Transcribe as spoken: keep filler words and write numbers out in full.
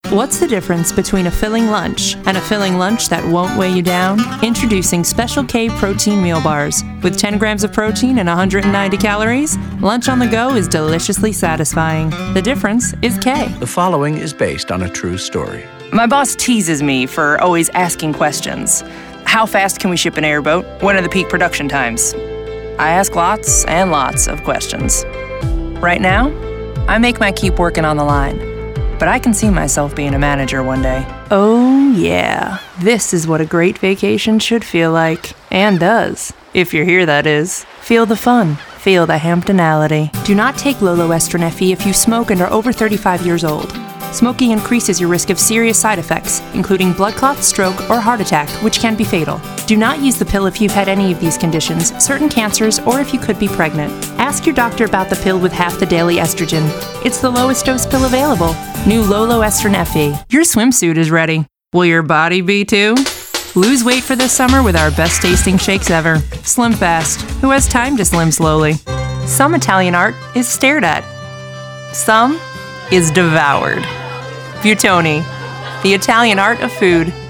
What's the difference between a filling lunch and a filling lunch that won't weigh you down? Introducing Special K Protein Meal Bars. With ten grams of protein and one hundred ninety calories, lunch on the go is deliciously satisfying. The difference is K. The following is based on a true story. My boss teases me for always asking questions. How fast can we ship an airboat? When are the peak production times? I ask lots and lots of questions. Right now, I make my keep working on the line. But I can see myself being a manager one day. Oh yeah, this is what a great vacation should feel like. And does. If you're here, that is. Feel the fun. Feel the Hamptonality. Do not take Loloestrin F E if you smoke and are over thirty-five years old. Smoking increases your risk of serious side effects, including blood clots, stroke, or heart attack, which can be fatal. Do not use the pill if you've had any of these conditions, certain cancers, or if you could be pregnant. Ask your doctor about the pill with half the daily estrogen. It's the lowest dose pill available. New Loloestrin F E. Your swimsuit is ready. Will your body be too? Lose weight for this summer with our best tasting shakes ever. Slim fast. Who has time to slim slowly? Some Italian art is stared at. Some is devoured. Buitoni, the Italian art of food.